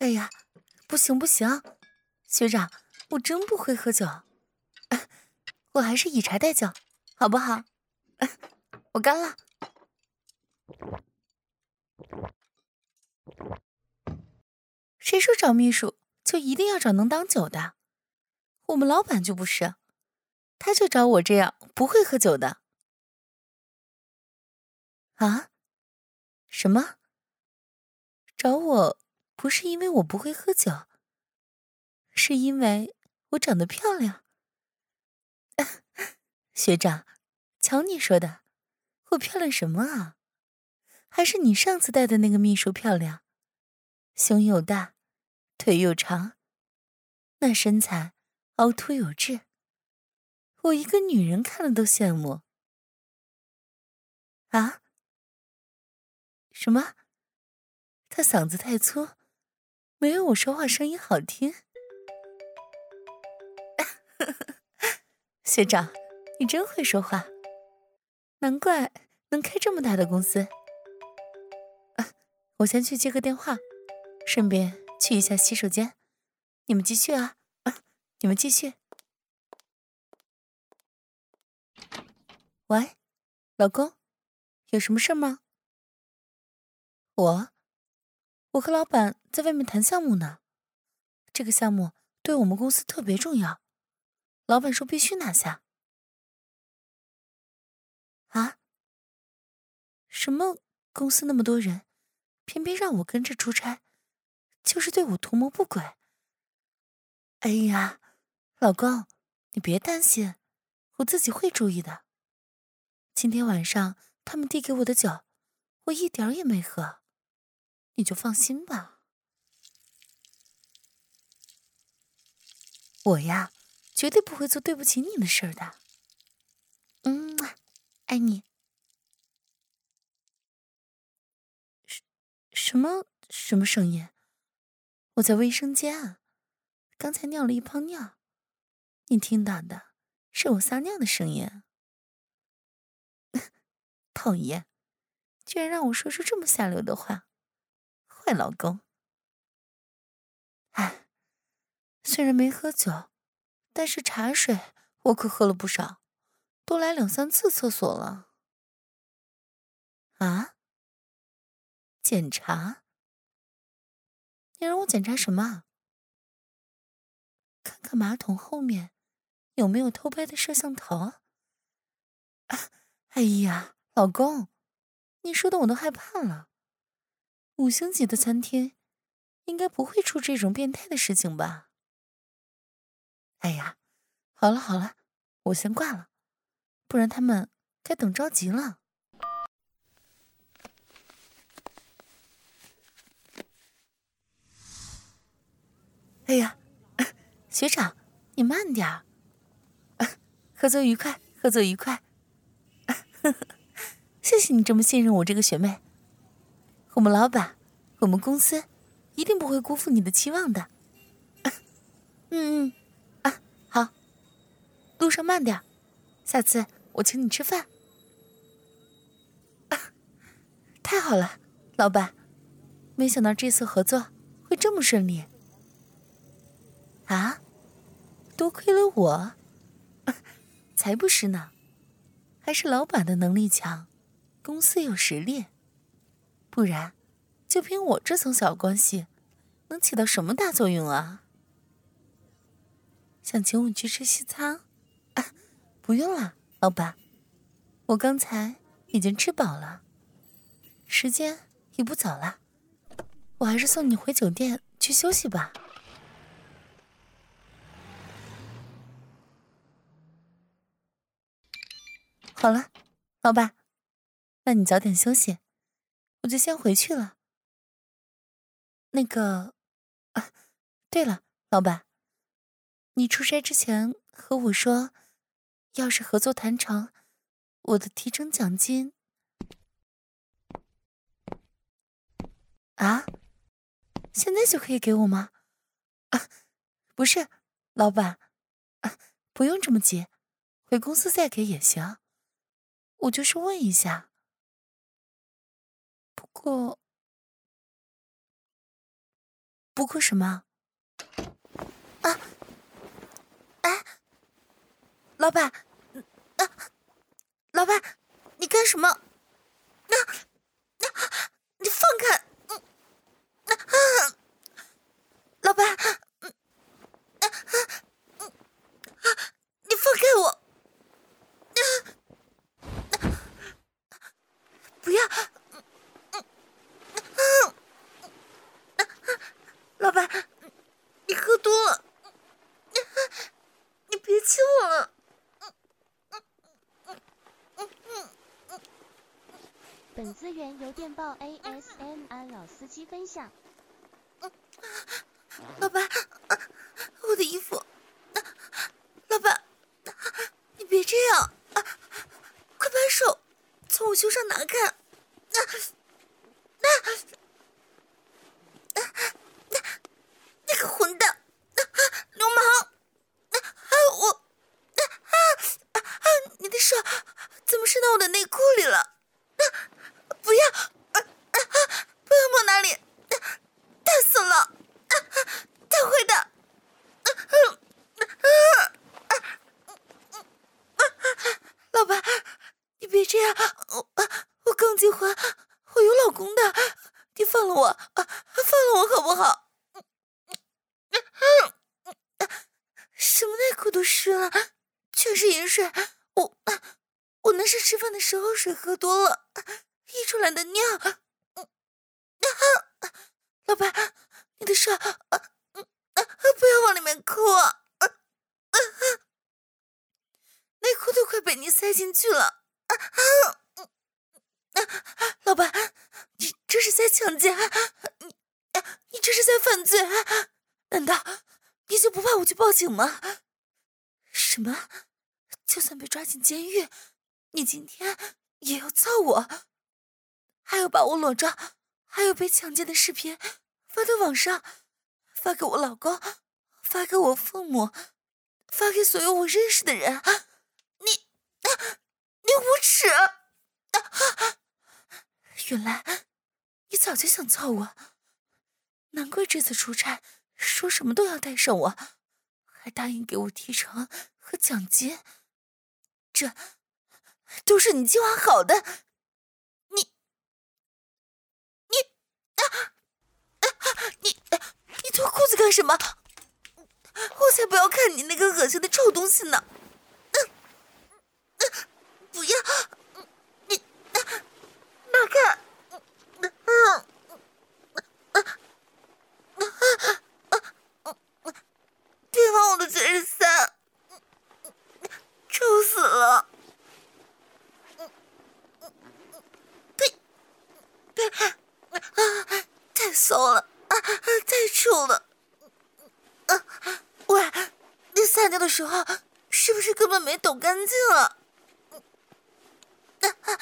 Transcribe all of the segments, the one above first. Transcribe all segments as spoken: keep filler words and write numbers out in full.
哎呀，不行不行，学长，我真不会喝酒，我还是以茶代酒，好不好？我干了。谁说找秘书就一定要找能挡酒的？我们老板就不是，他就找我这样不会喝酒的。啊？什么？找我不是因为我不会喝酒，是因为我长得漂亮。学长，瞧你说的，我漂亮什么啊？还是你上次带的那个秘书漂亮，胸又大，腿又长，那身材凹凸有致，我一个女人看了都羡慕。啊？什么？他嗓子太粗，没有我说话声音好听。学长，你真会说话，难怪能开这么大的公司。啊，我先去接个电话，顺便去一下洗手间。你们继续啊，啊你们继续。喂，老公，有什么事吗？我，我和老板在外面谈项目呢。这个项目对我们公司特别重要，老板说必须拿下。啊？什么公司那么多人，偏偏让我跟着出差，就是对我图谋不轨。哎呀，老公，你别担心，我自己会注意的。今天晚上他们递给我的酒，我一点儿也没喝，你就放心吧。我呀，绝对不会做对不起你的事儿的。嗯，爱你。什什么什么声音？我在卫生间啊，刚才尿了一泡尿，你听到的是我撒尿的声音。讨厌，居然让我说出这么下流的话，坏老公。唉，虽然没喝酒，但是茶水我可喝了不少，都来两三次厕所了。啊？检查？你让我检查什么啊？看看马桶后面有没有偷拍的摄像头。啊，哎呀，老公，你说的我都害怕了。五星级的餐厅应该不会出这种变态的事情吧？哎呀，好了好了，我先挂了，不然他们该等着急了。哎呀，学长，你慢点儿。合作愉快，合作愉快。谢谢你这么信任我这个学妹。我们老板，我们公司一定不会辜负你的期望的。嗯嗯，啊，好，路上慢点，下次我请你吃饭。啊，太好了，老板，没想到这次合作会这么顺利。啊，多亏了我？啊，才不是呢，还是老板的能力强，公司有实力，不然就凭我这层小关系，能起到什么大作用啊？想请我去吃西餐？啊，不用了，老板，我刚才已经吃饱了，时间也不早了，我还是送你回酒店去休息吧。好了，老板，那你早点休息，我就先回去了。那个，啊，对了，老板，你出差之前和我说，要是合作谈成，我的提成奖金。啊？现在就可以给我吗？啊，不是，老板，啊，不用这么急，回公司再给也行。我就是问一下。不过。 不过什么？啊！哎，老板，啊，老板，你干什么？啊，啊，你放开！嗯，啊，老板，嗯，啊，嗯，你放开我！啊，不要！嗯，嗯，老板，你喝多了，你别亲我了。 本资源由电报 A S M R 老司机分享。 老板，我的衣服，老板，你别这样，快把手从我胸上拿开！那那那那个混蛋，流氓！我，你的手怎么伸到我的内裤里了？不要，不要摸哪里，烫死了！他会的。老板，你别这样，我我刚结婚，我有老公的，你放了我，放了我好不好？什么内裤都湿了，全是盐水，我我那是吃饭的时候水喝多了溢出来的尿。老板，你的手不要往里面抠啊！内裤都快被你塞进去了！老板，你这是在强奸？你你这是在犯罪？难道你就不怕我去报警吗？什么？就算被抓进监狱，你今天也要操我？还要把我裸照，还有被强奸的视频发到网上，发给我老公，发给我父母，发给所有我认识的人。你你无耻！原来你早就想操我，难怪这次出差说什么都要带上我，还答应给我提成和奖金，这都是你计划好的。你你啊啊你你脱裤子干什么？我才不要看你那个恶心的臭东西呢！嗯嗯，不要！你拿开！嗯。别往我的嘴里塞，臭死了！呸呸！啊，太骚了，啊，太臭了！啊，喂，你撒尿的时候是不是根本没抖干净啊？啊啊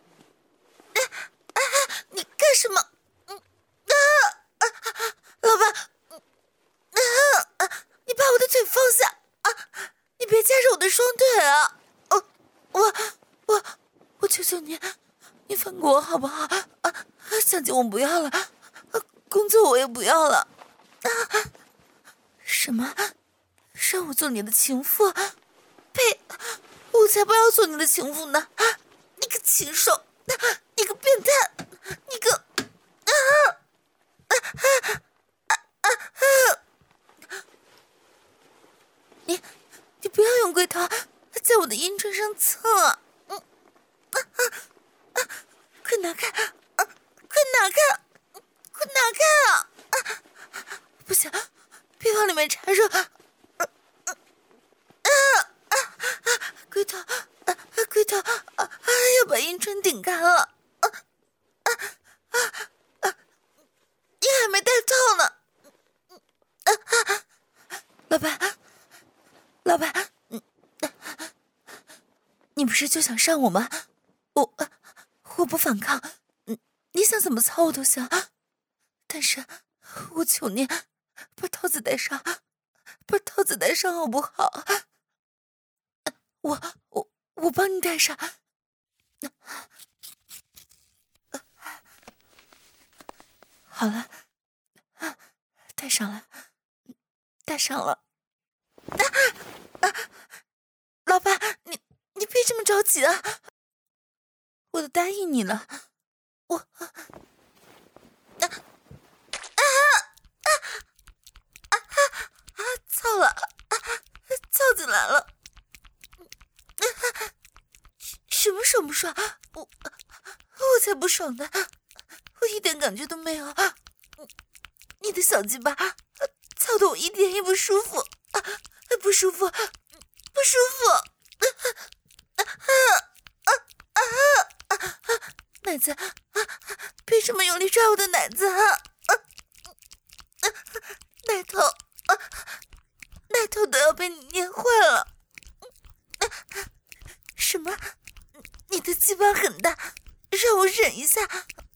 啊！你干什么？啊啊！老板！啊！你把我的腿放下啊！你别夹着我的双腿啊！我我我我求求你，你放过我好不好？啊！奖金我不要了，工作我也不要了。啊！什么？让我做你的情妇？呸！我才不要做你的情妇呢！你个禽兽！你个变态！你个啊啊啊啊啊！你，你不要用龟头在我的阴唇上蹭！嗯，啊啊啊！快拿开！啊，快拿开！快拿开啊！啊，不行，别往里面插入！啊啊啊啊！龟头，啊龟头，啊要把阴唇顶开了！啊啊啊啊！你还没戴套呢！啊啊！老板。老板，你你不是就想上我吗？我我不反抗，你想怎么操我都行，但是我求你把套子戴上，把套子戴上好不好？我我我帮你戴上。好了，戴戴上了，戴上了。啊啊！老爸，你你别这么着急啊！我都答应你了，我啊啊啊啊啊！操了，啊，操进来了！啊，什么爽不爽？我我才不爽呢！我一点感觉都没有。你的小鸡巴操得我一点也不舒服，啊，不舒服，不舒服！啊啊啊啊啊！奶子，啊，别这么用力抓我的奶子啊！啊啊奶头，啊，奶头都要被你捏坏了！啊，什么？你的鸡巴很大，让我忍一下。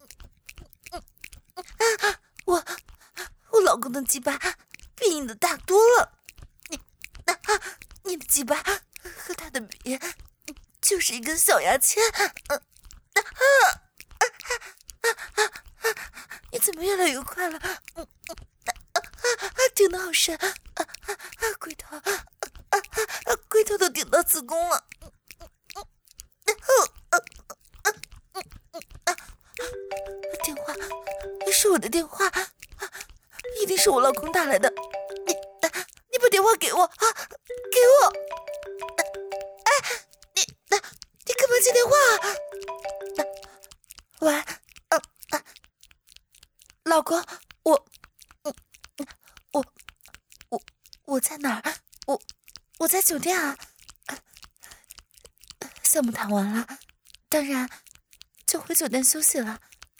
啊，我我老公的鸡巴比你的大多了。你啊，你的鸡巴和他的比就是一根小牙签。啊啊啊啊啊！你怎么越来越快了？嗯嗯啊啊！顶得好深啊啊啊！龟头啊啊啊！龟头都顶到子宫了。电话是我的电话，一定是我老公打来的。你你把电话给我啊，给我！哎，你你干嘛接电话啊？喂，嗯啊，老公，我，嗯，我我我在哪儿？我我在酒店啊。项目谈完了，当然就回酒店休息了。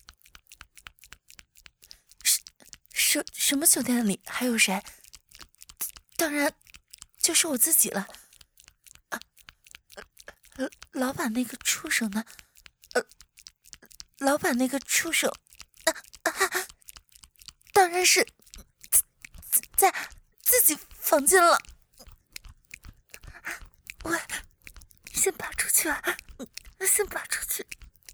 什什什么酒店里还有谁？当然就是我自己了。啊，呃，老板那个畜生呢？呃，老板那个畜生，啊啊，当然是在自己房间了。喂，先拔出去啊！先拔出去！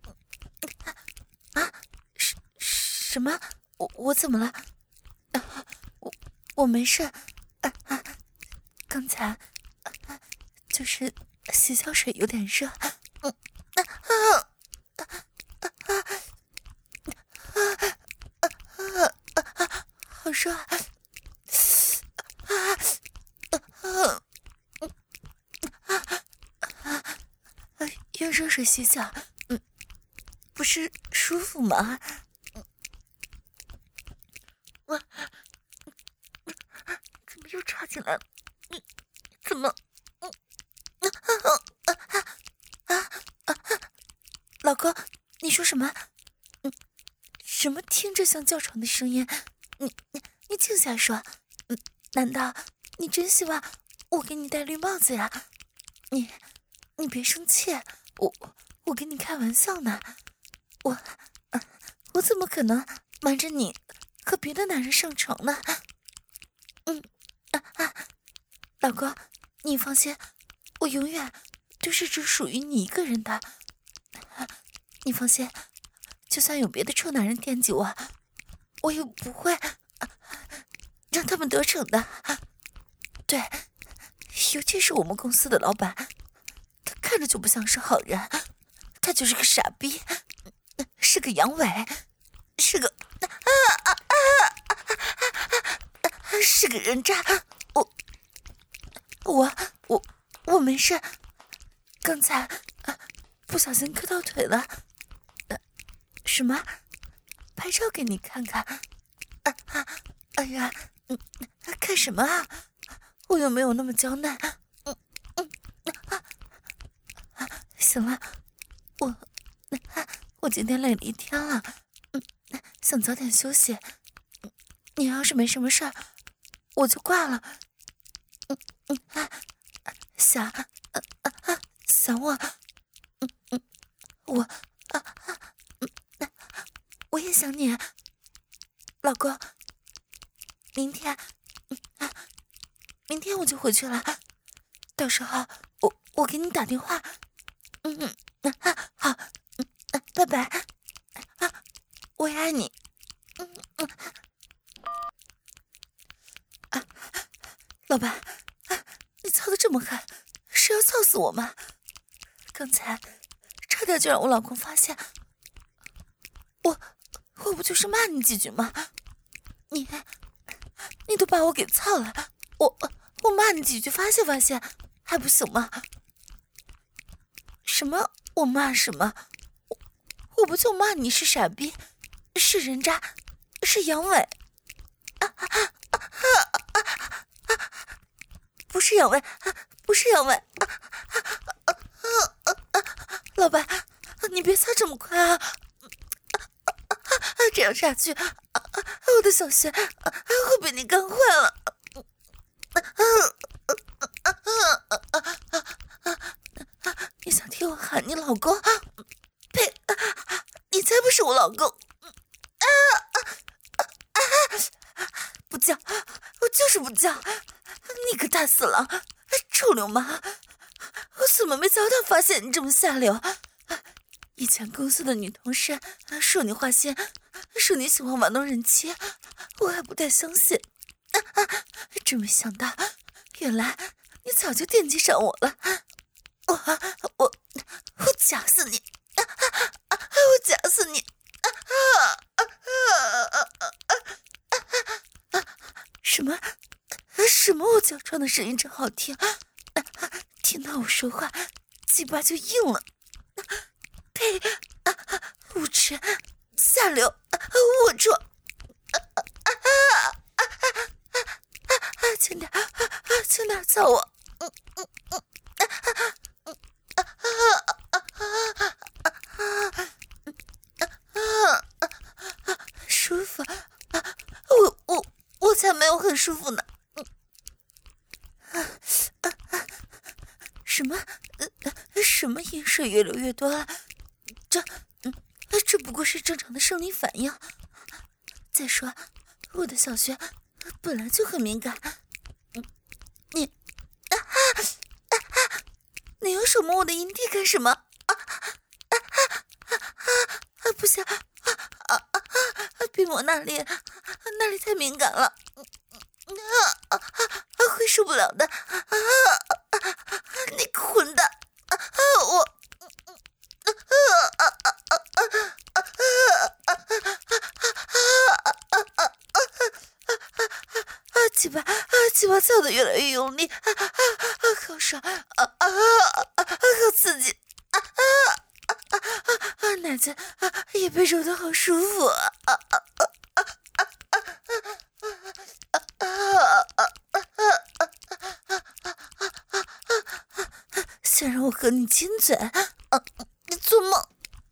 啊，什什么？我我怎么了？啊，我我没事。啊啊，刚才、啊、就是洗脚水有点热。嗯啊啊啊啊啊啊啊！好热啊！啊啊啊啊！用热水洗脚，嗯，不是舒服吗？我怎么又插进来了？你怎么？嗯啊啊啊啊！老公，你说什么？嗯，什么听着像叫床的声音？你你你静下说。嗯，难道你真希望我给你戴绿帽子呀？你你别生气，我我跟你开玩笑呢。我、啊、我怎么可能瞒着你和别的男人上床呢？嗯啊啊，老公，你放心，我永远都是只属于你一个人的。啊，你放心，就算有别的臭男人惦记我，我也不会、啊、让他们得逞的。对，尤其是我们公司的老板，他看着就不像是好人，他就是个傻逼，是个阳痿，是个啊啊啊啊啊，是个人渣。我我我我没事，刚才、啊、不小心磕到腿了。呃、什么？拍照给你看看？啊啊！哎呀，嗯，看什么啊？我又没有那么娇嫩。嗯嗯啊啊！行了，我、啊、我今天累了一天了，嗯，想早点休息。你要是没什么事儿，我就挂了。嗯嗯啊，想啊啊啊想我？嗯嗯，我啊啊嗯，我也想你，老公。明天，嗯啊，明天我就回去了。到时候我我给你打电话。嗯嗯啊好，嗯啊拜拜啊，我也爱你。嗯嗯。 老板，你操得这么狠，是要操死我吗？刚才差点就让我老公发现，我我不就是骂你几句吗？你你都把我给操了，我我骂你几句发泄发泄还不行吗？什么我骂什么？我我不就骂你是傻逼，是人渣，是阳痿？啊啊啊啊啊！不是阳痿，不是阳痿！啊啊啊啊！老板，你别擦这么快啊！这样下去，我的小穴会被你干坏了。你想听我喊你老公？呸！你才不是我老公！不叫，我就是不叫！你个大色狼，臭流氓！我怎么没早点发现你这么下流？以前公司的女同事说你花心，说你喜欢玩弄人妻，我还不太相信，真没想到，原来你早就惦记上我了。我我我夹死你！我夹死你！什么什么？我叫床的声音真好听，听到我说话，鸡巴就硬了。呸！无耻，下流，龌龊！轻点，轻点操我！舒服，我我我才没有很舒服呢。什么？什么饮水越流越多了？这，这不过是正常的生理反应。再说，我的小穴本来就很敏感。你，啊啊啊！你用手摸我的阴蒂干什么？啊啊啊啊！不行，啊啊啊！别摸那里，那里太敏感了，啊啊啊！会受不了的。啊啊！你个混蛋！啊我。鸡巴啊，鸡巴操的越来越用力，啊啊，好爽，啊啊啊，好刺激，啊啊啊啊，奶子啊也被揉得好舒服，啊啊啊啊啊啊啊啊！想让我和你亲嘴？啊，你做梦！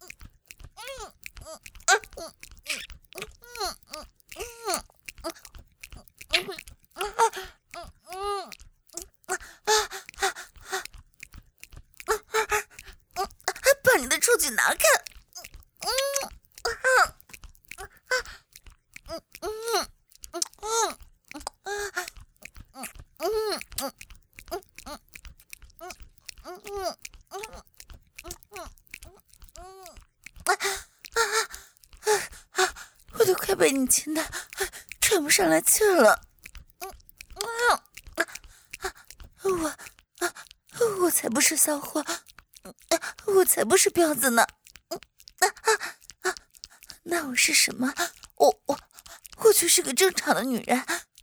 把你的触举拿开！我都快被你亲的喘不上来气儿了。我我才不是骚货，我才不是婊子呢！那我是什么？我我我就是个正常的女人，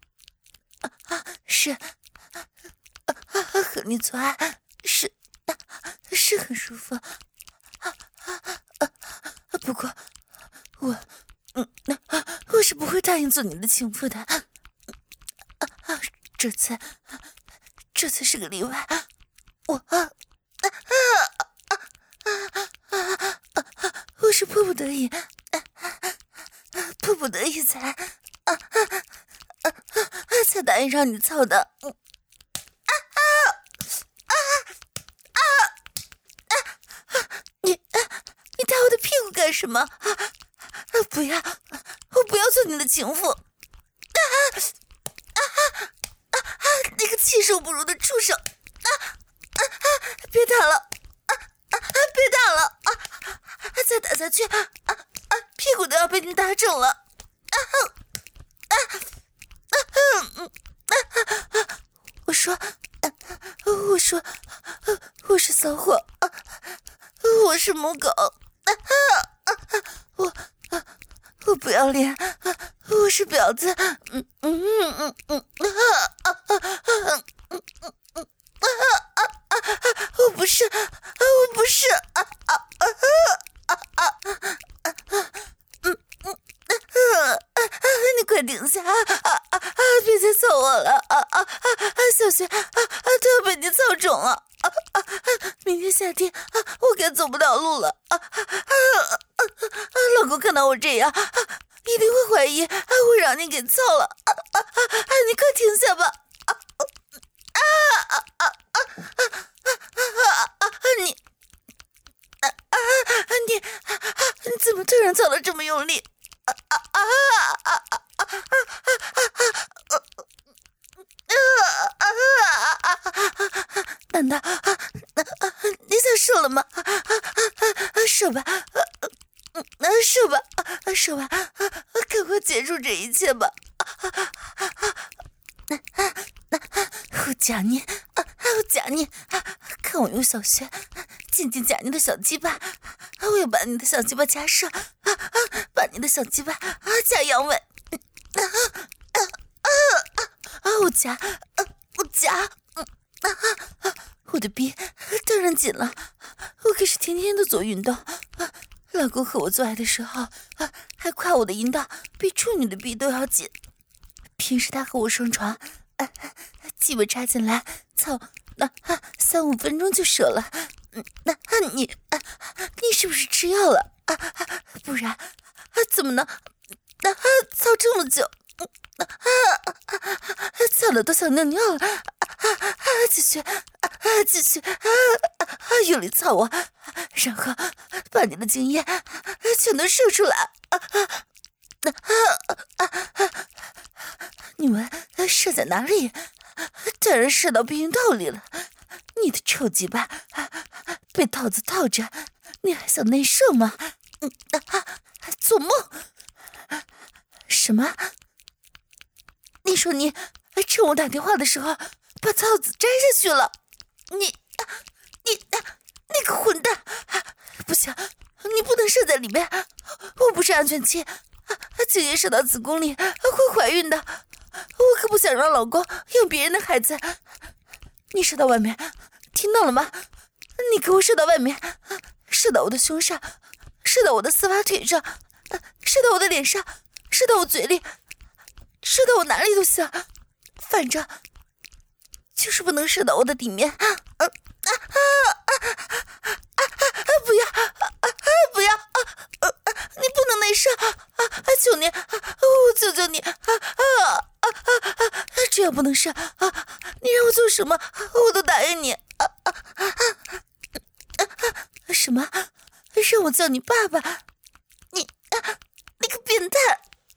是和你做爱是是很舒服，不过我嗯我是不会答应做你的情妇的。这次这次是个例外，我啊啊啊啊啊！我是迫不得已，迫不得已才啊啊啊才答应让你操的。啊啊啊啊啊！你你打我的屁股干什么？不要，我不要做你的情妇！啊啊啊！啊！那个禽兽不如的畜生！啊啊啊！别打了！啊啊！别打了！啊！再打下去，啊啊！屁股都要被你打肿了！啊啊啊啊！ 说我是骚货，我是母狗，我我不要脸，我是婊子，嗯嗯嗯嗯嗯，我不是，我不是，嗯嗯，你快停下，别再操我了，小雪都要被你操肿了，明天夏天我该走不了路了，老公看到我这样一定会怀疑会让你给操了，你快停下吧，你你你怎么突然操得这么用力？难道你想射了吗？射吧，射吧，射吧，赶快结束这一切吧！我夹你，我夹你，看我用小穴紧紧夹你的小鸡巴，我要把你的小鸡巴夹射，把你的小鸡巴夹阳痿，我夹，我夹，我的逼当然紧了，我可是天天都做运动，老公和我做爱的时候还夸我的阴道比处女的逼都要紧，平时他和我上床鸡巴插进来操那三五分钟就射了，那你你是不是吃药了？不然怎么能操这么久？操的都想尿尿了，继续继续用力操我，然后把你的精液全都射出来，你们射在哪里？当然射到避孕套里了，你的臭鸡巴被套子套着，你还想内射吗？做梦！什么？你说你趁我打电话的时候把套子摘下去了？你你你个混蛋！不行，你不能射在里面，我不是安全期，精液射到子宫里会怀孕的，我可不想让老公有别人的孩子。你射到外面，听到了吗？你给我射到外面，射到我的胸上，射到我的丝袜腿上，射到我的脸上，射到我嘴里，射到我哪里都行，反正就是不能射到我的底面。啊啊啊啊啊！不要不要！你不能内射！求你，我求求你！只要不能射，你让我做什么我都答应你。什么？让我叫你爸爸？你你个变态！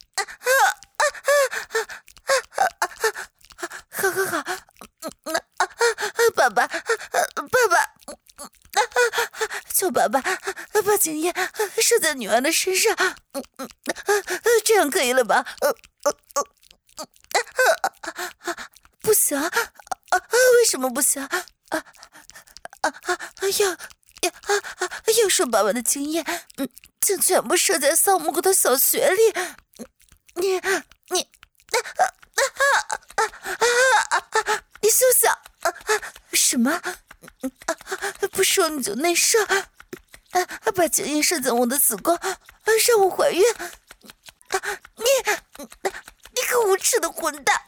好好好，爸爸爸爸，求爸爸把精液射在女儿的身上，这样可以了吧？不行，为什么不行？要要要射爸爸的精液，就全部射在骚蘑菇的小穴里。你你你休想！什么？不说你就内射，把精液射在我的子宫，让我怀孕！你你个无耻的混蛋！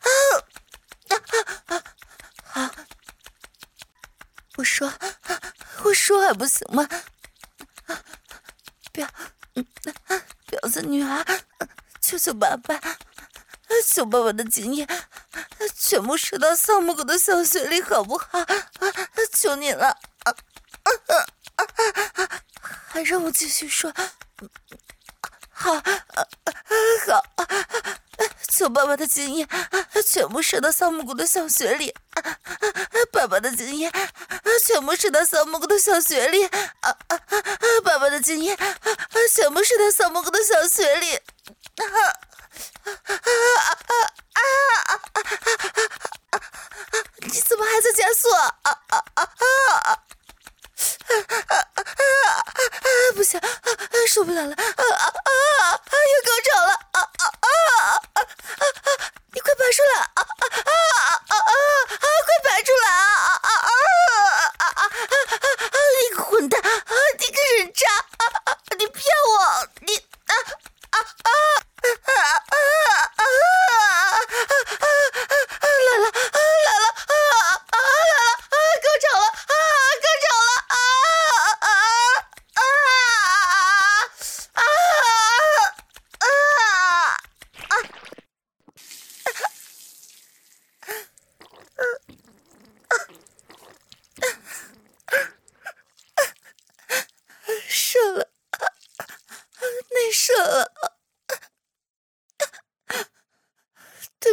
好，我说我说还不行吗？婊婊子女儿，求求爸爸！求爸爸的精液全部射到丧母狗的小穴里，好不好？求你了！还让我继续说？好，好，求爸爸的精液全部射到丧母狗的小穴里，爸爸的精液全部射到丧母狗的小穴里，爸爸的精液全部射到丧母狗的小穴里。你怎么还在加速啊？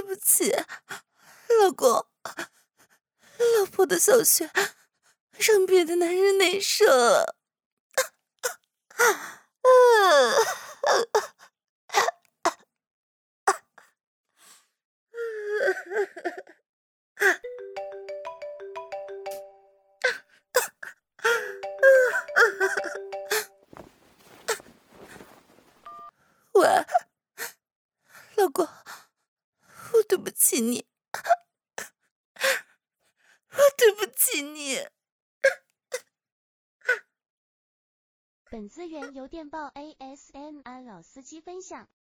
不起，老公，老婆的小穴让别的男人内射了。喂，老公，我对不起你，我对不起你。 本资源由电报 A S M R 老司机分享。